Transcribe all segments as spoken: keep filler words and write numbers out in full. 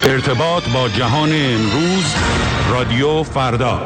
ارتباط با جهان امروز، رادیو فردا.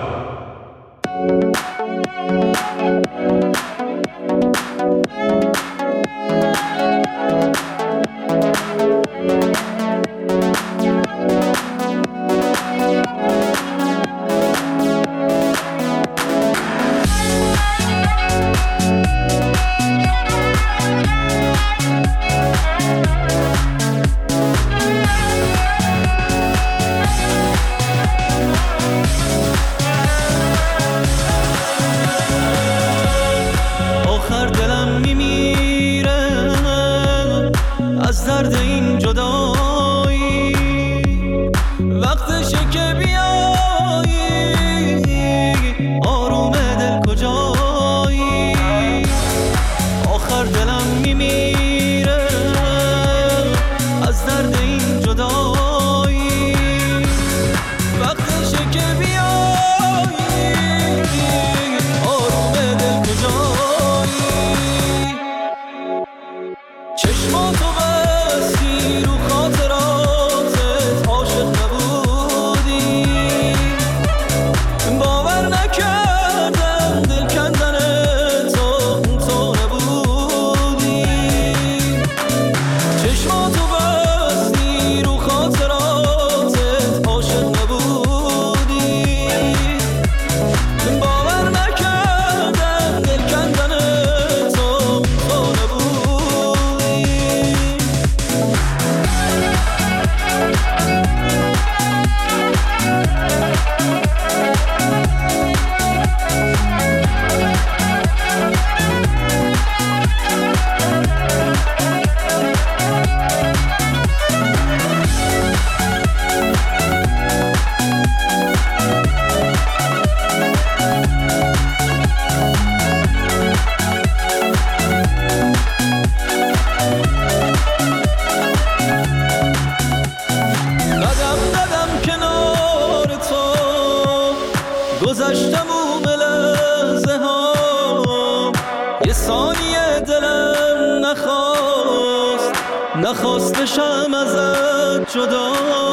نخواستشم ازت جدا،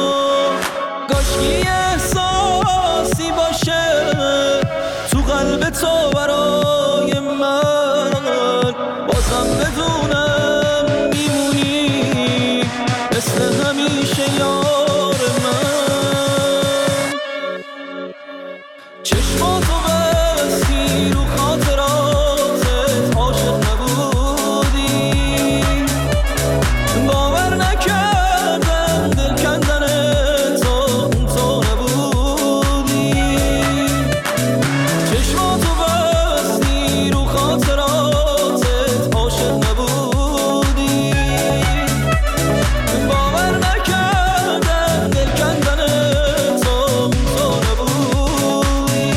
کاشکی احساسی باشه تو قلب تو برای من، بازم بدونم میمونی مثل همیشه یار من. چشماتو بستی رو خاطراتت عاشق نبودی، باور نکردم دل کندن تو تو نبودی. چشماتو بستی رو خاطراتت عاشق نبودی، باور نکردم دل کندن تو تو نبودی.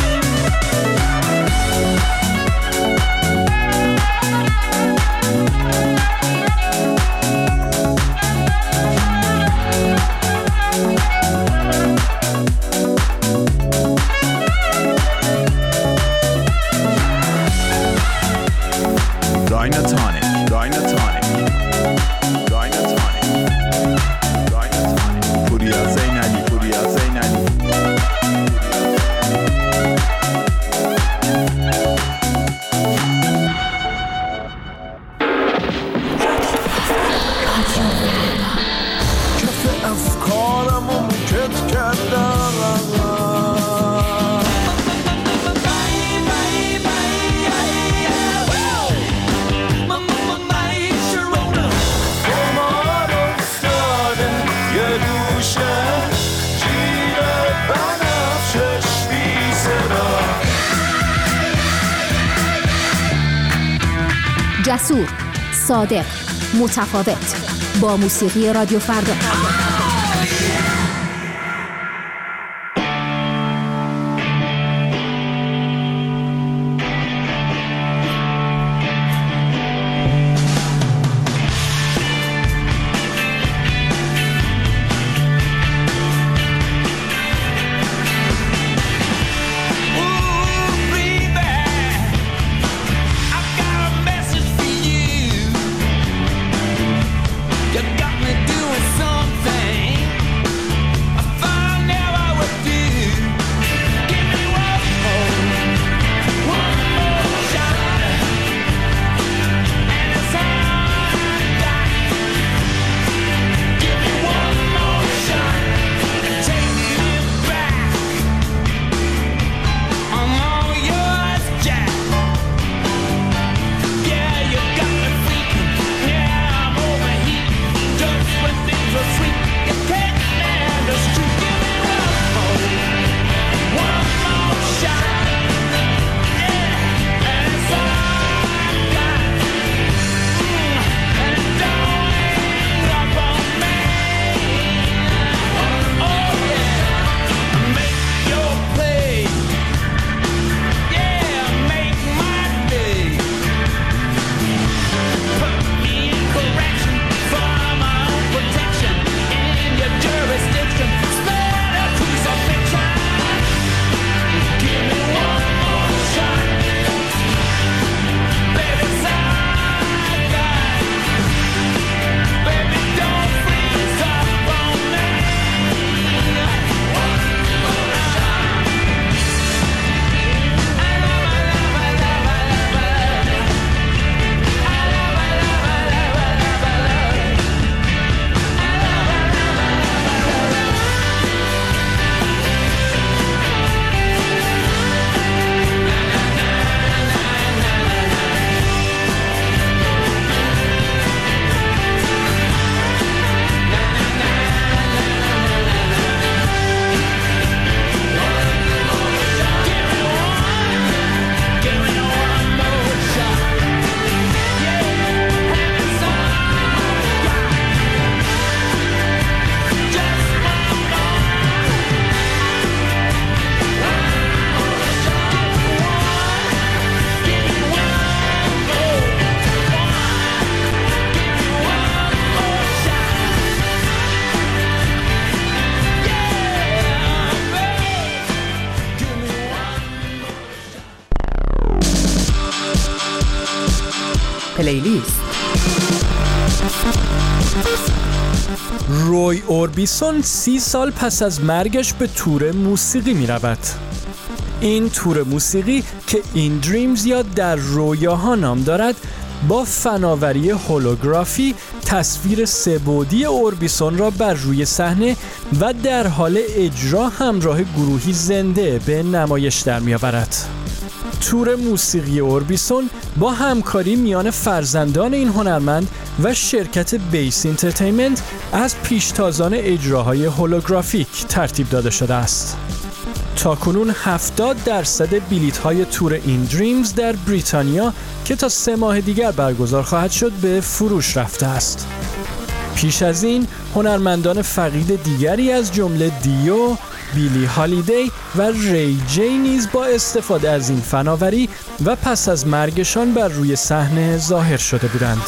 Dynatonic, Dynatonic, Dynatonic, Dynatonic. Puriya Zainali, Puriya Zainali. کف افکارمو مکت کردم، جسور، صادق، متفاوت، با موسیقی رادیو فردا. You got me doing something پلیلیست. روی اوربیسون سی سال پس از مرگش به تور موسیقی می رود. این تور موسیقی که این دریمز یا در رویاها نام دارد با فناوری هولوگرافی تصویر سه‌بعدی اوربیسون را بر روی صحنه و در حال اجرا همراه گروهی زنده به نمایش در می آورد. تور موسیقی اوربیسون با همکاری میان فرزندان این هنرمند و شرکت بیس انترتینمنت از پیشتازان اجراهای هولوگرافیک ترتیب داده شده است. تاکنون هفتاد درصد بلیط های تور این دریمز در بریتانیا که تا سه ماه دیگر برگزار خواهد شد به فروش رفته است. پیش از این هنرمندان فقید دیگری از جمله دیو، بیلی هالیدی و ری جی نیز با استفاده از این فناوری و پس از مرگشان بر روی صحنه ظاهر شده بودند.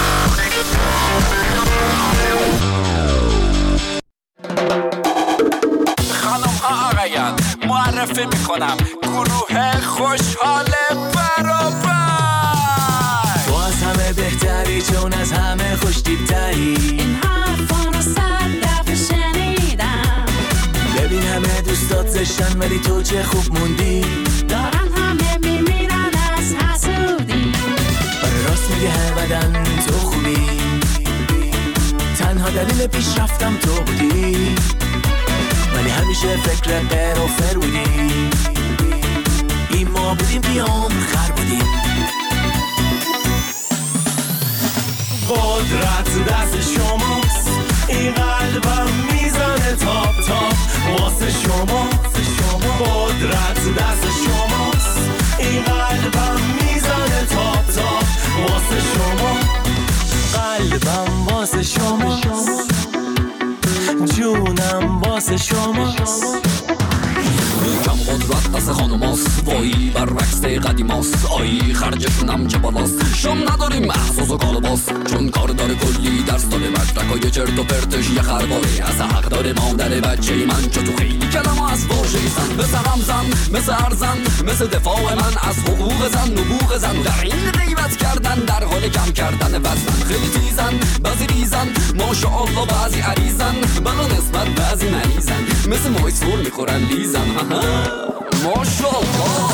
معرفی میکنم گروه خوشحال برابر. تو از همه بهتری چون از همه خوشتیبتری. این حرفا رو صد دفعه شنیدم. ببین همه دوستات زشتن ولی تو چه خوب موندی. دارن همه میمیرن از حسودی. آره راست میگه هر بدن تو خوبی. تنها دلیل پیشرفتم تو بودی. ولی همیشه فکر غیر و فر بودی. این ما بودیم بیام خر بودیم. قدرت دست شماست. این قلبم میزنه تاپ تاپ واسه شما. قدرت دست شماست. این قلبم میزنه تاپ تاپ واسه شما. قلبم واسه شما. جونم واسه شماست. کم قدرت دست خانوماست. وایی برعکس قدیماست. آیی خرجشونم چه بالاست. شام نداریم محسوس و کالباست. چون کار داره کلی درس داره. مدرکای چرت و پرتش یه خرباره. از حق داره مادر بچه من چو تو خیلی کلم از واژه زن. مثل همزن مثل ارزن مثل دفاع من از حقوق زن نبوغ زن. در این غیبت کردن در حال کم کردن وزن. خیلی تیزن بعضی ریزن ماشاءالله بعضی عریزن. بلا نسبت بعضی مریضن مثل مایسور میخورن لیزن. ماشاءالله.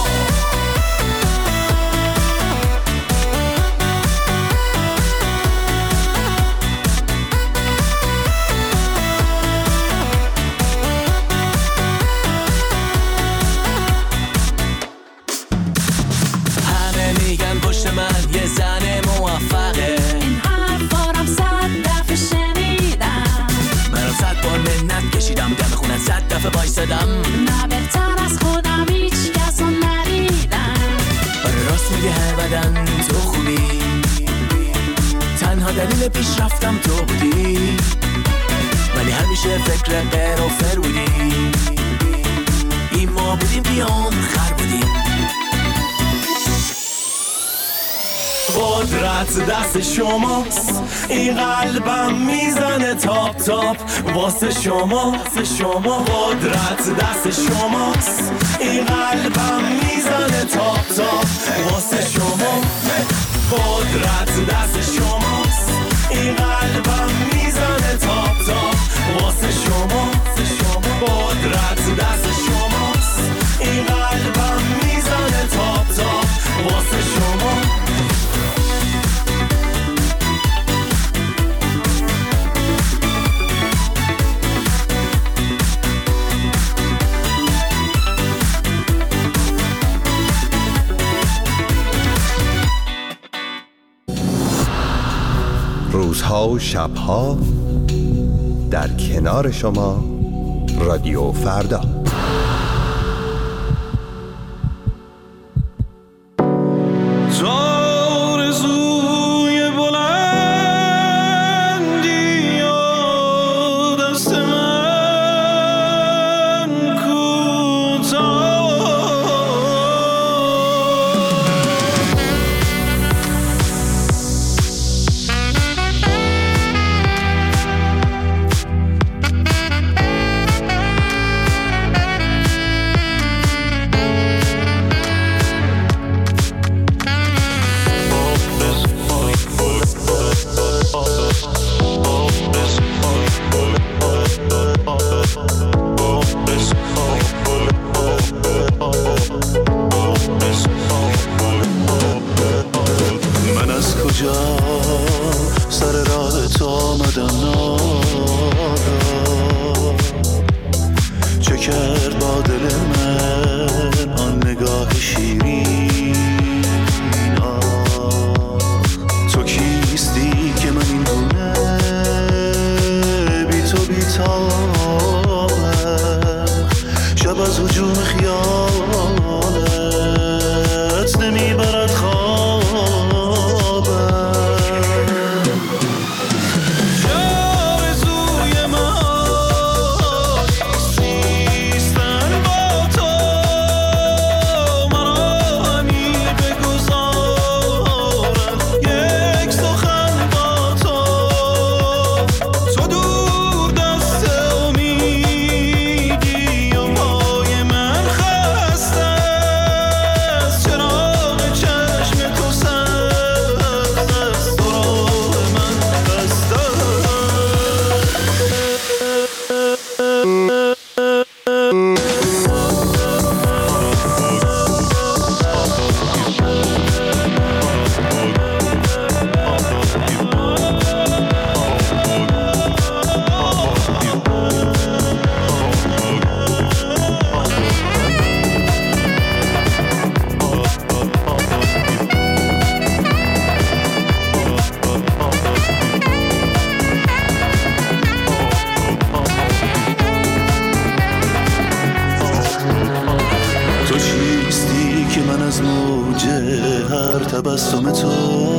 همه میگن پشت من یه زن موفقه. این حرفارم صد دفعه شنیدم. منم صد بار منت کشیدم دم خونت صد دفعه بایستدم. نه بهتر از خودم هیچ کس رو ندیدم. آره راست میگه هر بدن تو خوبی. تنها دلیل پیشرفتم تو بودی. ولی همیشه فکر غیر و فر بودی. این ما بودیم بیام خر بودیم. قدرت دست شماست. این قلبم میزنه تاپ تاپ واسه شما. قدرت دست شماست. این قلبم میزنه تاپ تاپ واسه شما. قدرت دست شماست. این قلبم میزنه تاپ تاپ واسه شما. قدرت دست شماست. این قلبم میزنه تاپ تاپ واسه شما. روزها و شبها در کنار شما رادیو فردا. هجوم خیالت نمیبرد تبسم تو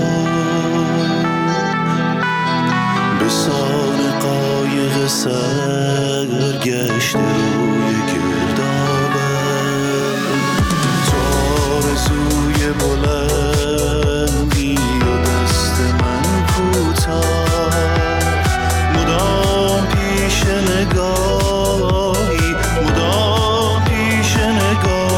به سان قایق سرگشته روی گردابه تو آرزوی بلندی و دست من کوتاه مدام پیش نگاهی مدام پیش نگاه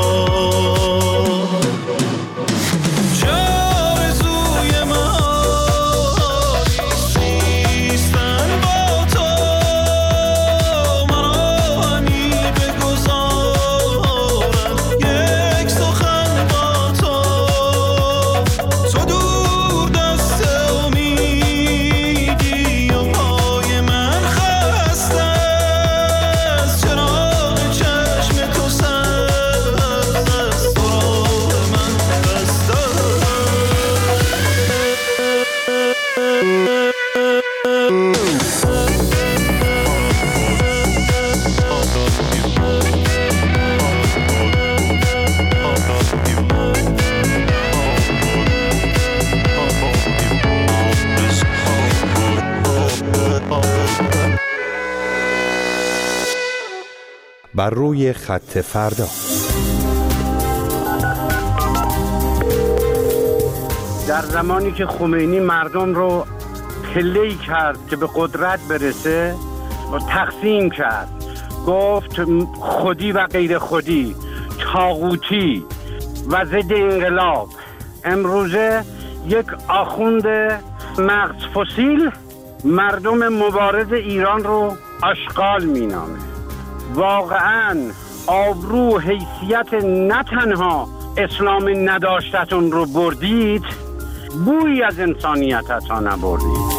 بر روی خط فردا. در زمانی که خمینی مردم رو پله‌ای کرد که به قدرت برسه و تقسیم کرد، گفت خودی و غیر خودی، طاغوتی و ضد انقلاب. امروزه یک آخوند مغز فسیل مردم مبارز ایران رو آشغال مینامه. واقعاً آبرو حیثیت نه تنها اسلام نداشتتون رو بردید، بویی از انسانیتتون نبردید.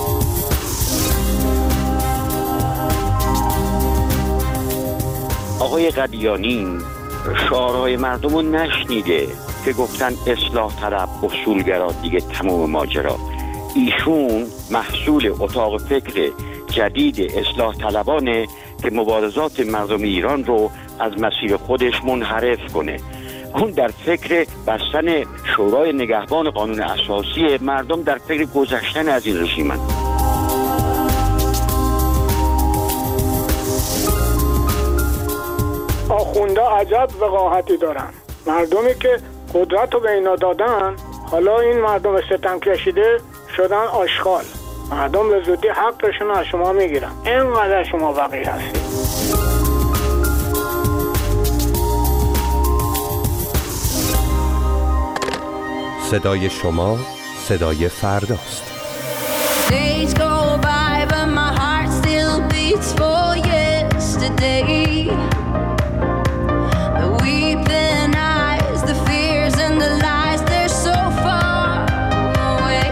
آقای قدیانی شعارهای مردم رو نشنیده که گفتن اصلاح طلب اصولگرا دیگه تمام ماجرا. ایشون محصول اتاق فکر جدید اصلاح طلبانه که مبارزات مردم ایران رو از مسیر خودش منحرف کنه. اون در فکر بستن شورای نگهبان قانون اساسی، مردم در فکر گذشتن از این رژیمن. آخونده عجب وقاحتی دارن. مردمی که قدرت رو به اینا دادن، حالا این مردم ستم کشیده شدن آشغال. مردم به زودی حقشون از شما میگیرن. اینقدر شما وقیح هستید. صدای شما صدای فرداست. Days go by but my heart still beats for yesterday. The weeping eyes, the fears and the lies, they're so far away.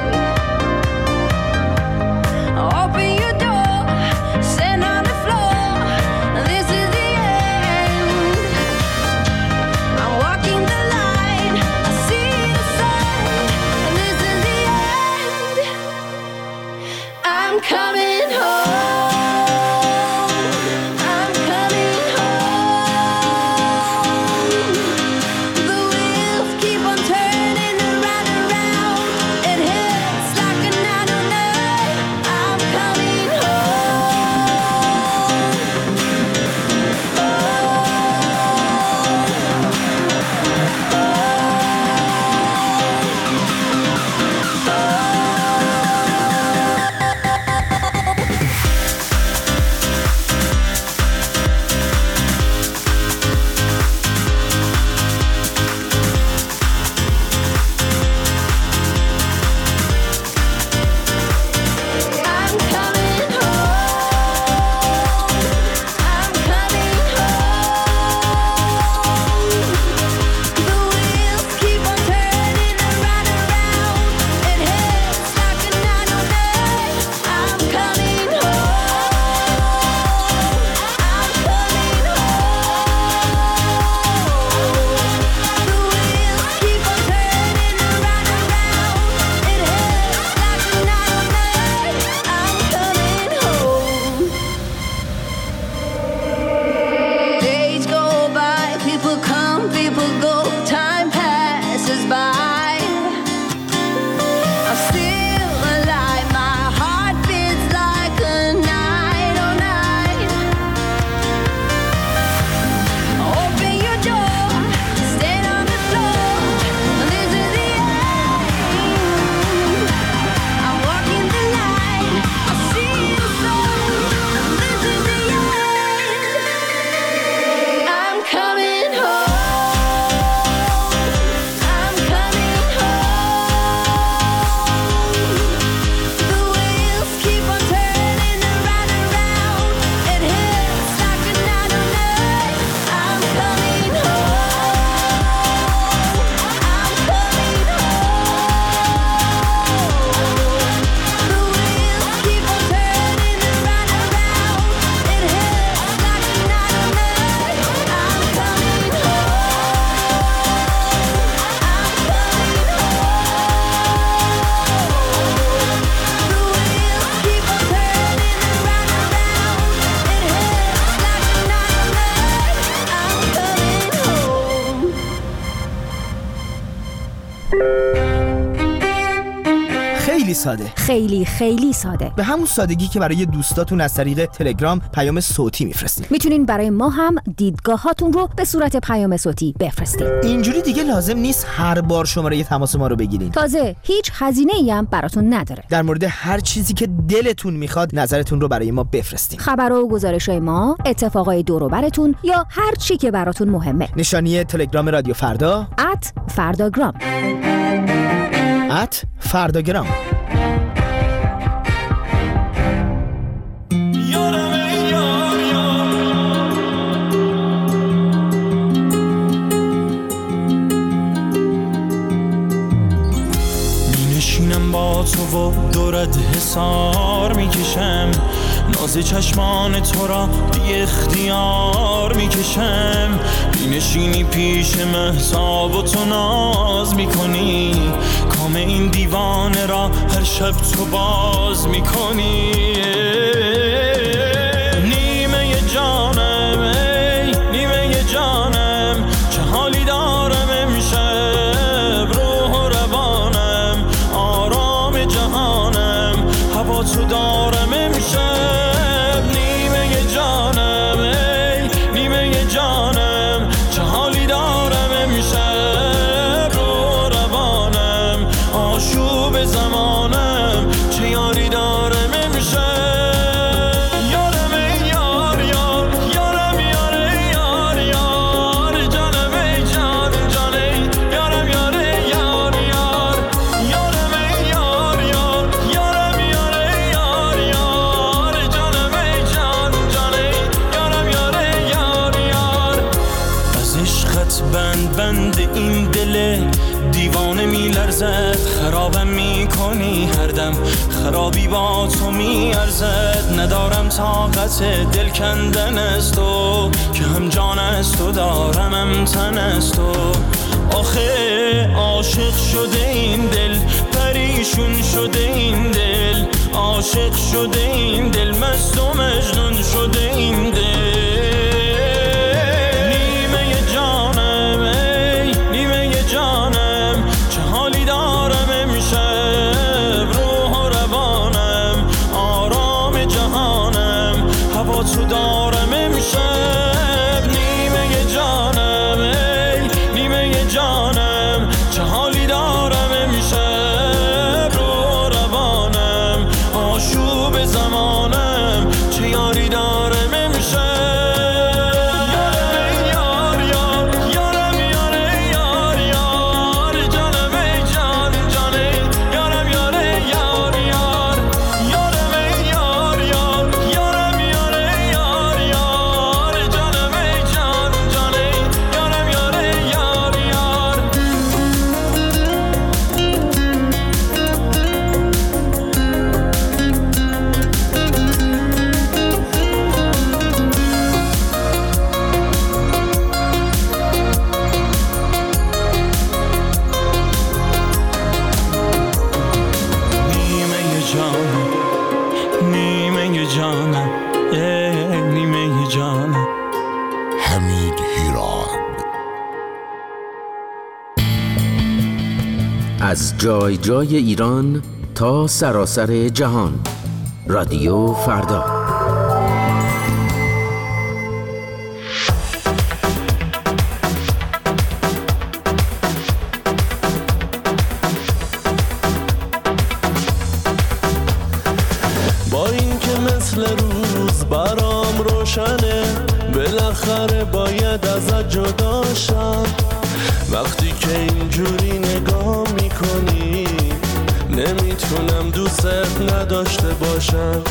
Open your door, stand on the floor, this is the end. I'm walking the line, I see the sun, and this is the end. I ساده. خیلی خیلی ساده. به همون سادگی که برای دوستاتون از طریق تلگرام پیام صوتی میفرستین. میتونین برای ما هم دیدگاهاتون رو به صورت پیام صوتی بفرستین. اینجوری دیگه لازم نیست هر بار شماره تماس ما رو بگیرین. تازه هیچ هزینه‌ای هم براتون نداره. در مورد هر چیزی که دلتون میخواد نظرتون رو برای ما بفرستین. خبرها و گزارش‌های ما، اتفاقای دور و برتون یا هر چی که براتون مهمه. نشانی تلگرام رادیو فردا ات فرداگرام ات فرداگرام. میشینم با تو و دورت حسار میکشم، ناز چشمان تو را بی اختیار میکشم. مینشینی پیش مهتاب و تو ناز میکنی، کام این دیوانه را هر شب تو باز میکنی. نیمه جانم ای نیمه جانم، چه حالی دارم امشب، روح و روانم آرام جهانم، هوا تو دارم امشب. نیمه جانم ای نیمه جانم، چه حالی دارم امشب، روح و روانم آشوب زمانم، چه یاری دارم امشب. بند بند این دل دیوانه میلرزد، خرابم میکنی هر دم، خرابی با تو میارزد. ندارم طاقت دل کندن از تو، که هم جان از تو دارم هم تن از تو. آخه عاشق شده این دل، پریشون شده این دل، عاشق شده این دل، مست و مجنون شده این دل. تو دارم امشب. نیمه جانم ای نیمه جانم، چه حالی دارم امشب، رو روانم آشوب زمانم، چه یاری دارم امشب. از جای جای ایران تا سراسر جهان، رادیو فردا. با این که مثل روز برام روشنه، بالاخره باید ازت جدا شم. وقتی که اینجوری نگاه میکنی، نمیتونم دوست نداشته باشم.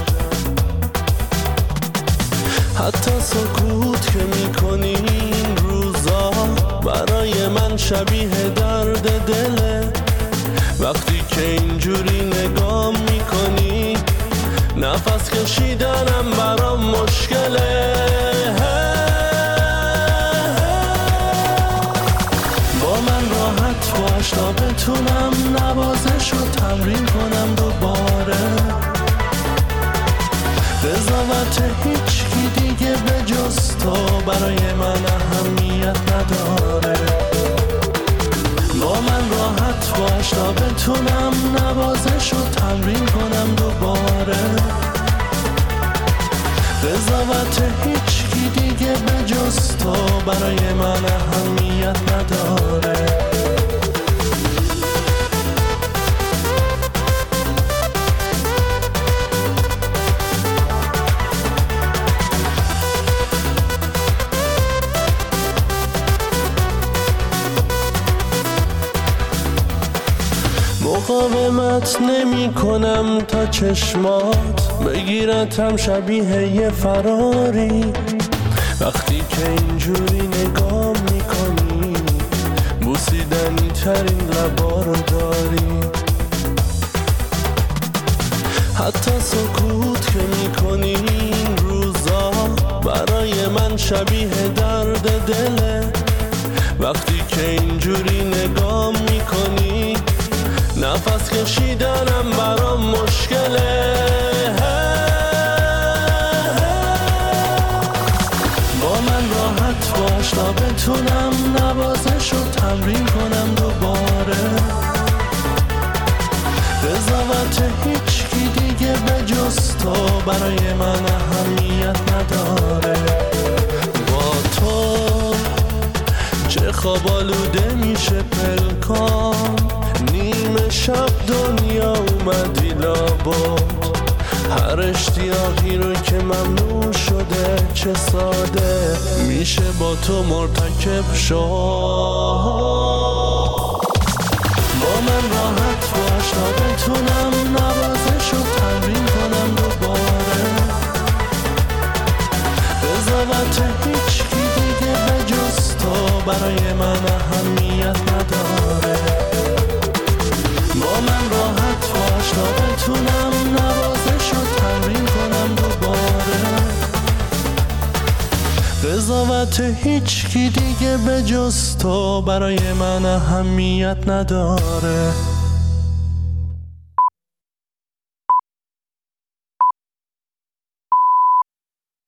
حتی سکوت که میکنی این روزا برای من شبیه درد دله. وقتی که اینجوری نگاه میکنی، نفس کشیدنم برام مشکله. باش تا بتونم نوازش رو تمرین کنم دوباره. قضاوت هیچ کی دیگه به جز تو برای من اهمیت نداره. با من راحت باش تا بتونم نوازش رو تمرین کنم دوباره. قضاوت هیچ کی دیگه به جز تو برای من اهمیت نداره. مقاومت نمی کنم تا چشمات بگیرتم شبیه یه فراری. وقتی که اینجوری نگاه می کنی بوسیدنی ترین لبا رو داری. حتی سکوت که می کنی این روزا برای من شبیه درد دله. وقتی که اینجوری نگاه می کنی نفس کشیدنم برام مشکله. با من راحت باش تا بتونم نوازش رو تمرین کنم دوباره. قضاوت هیچ کی دیگه به جز تو برای من اهمیت نداره. با تو چه خواب آلوده میشه پلکان، نیمه شب دنیا اومدی لابد. هر اشتیاقی رو که ممنوع شده چه ساده میشه با تو مرتکب شد. با من راحت باش تا بتونم نوازش رو تمرین کنم دوباره. قضاوت هیچ کی دیگه به جز تو برای من اهمیت نداره. با من راحت باش تا بتونم نوازش رو تمرین کنم دوباره. قضاوت هیچ کی دیگه به جز تو برای من اهمیت نداره.